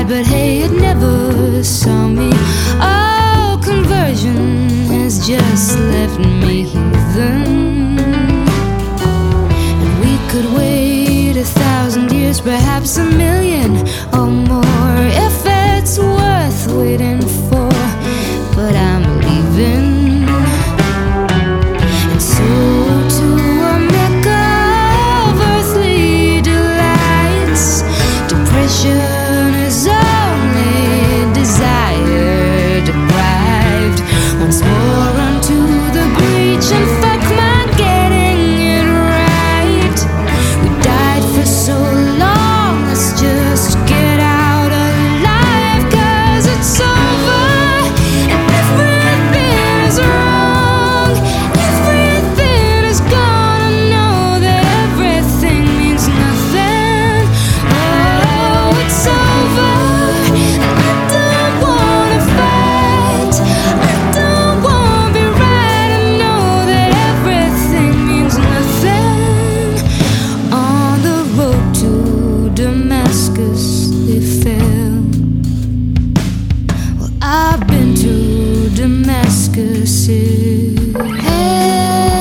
but hey, it never saw me. Oh, conversion has just left me heathen. And we could wait 1,000 years, perhaps 1,000,000 or more, if it's worth waiting for. But I'm leaving. And so to a mecca of earthly delights, depression is only desire deprived. Once more onto the breach and fuck my getting it right. We died for so long, let's just get out alive, 'cause it's over and everything is wrong. Everything is gone. I know that everything means nothing. Oh, it's over and I don't wanna fight. I don't wanna be right. I know that everything means nothing. On the road to Damascus we fell. Well, I've been to Damascus.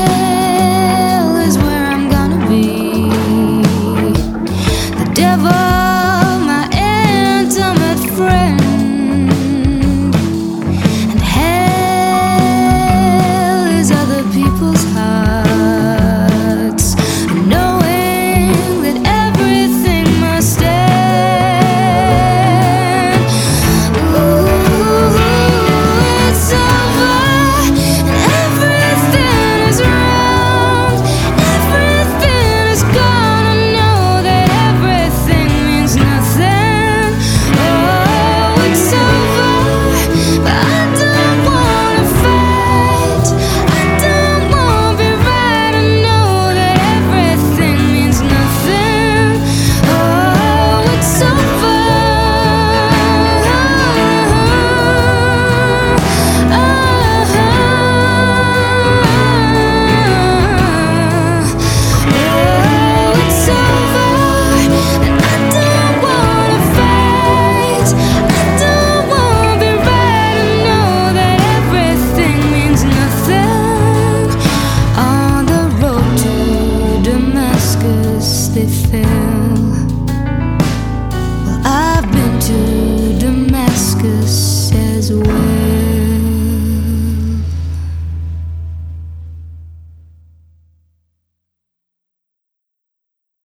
Hell is where I'm gonna be. The devil